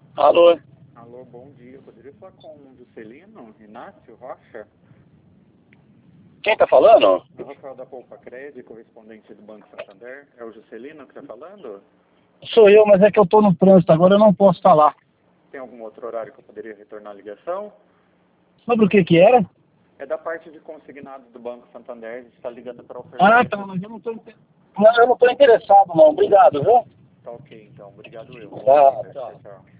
Alô? Alô, bom dia. Eu poderia falar com o Juscelino Inácio Rocha? Quem tá falando? É o Rafael da Poupa Cred, correspondente do Banco Santander. É o Juscelino que está falando? Sou eu, mas é que eu tô no trânsito agora, eu não posso falar. Tem algum outro horário que eu poderia retornar a ligação? Sobre o que que era? É da parte de consignados do Banco Santander. A gente está ligando para Ah, oferecer. tá, mas eu não tô interessado não. Obrigado, viu? Tá ok, então. Obrigado eu. Bom Tá, dia. tchau. Tchau, tchau.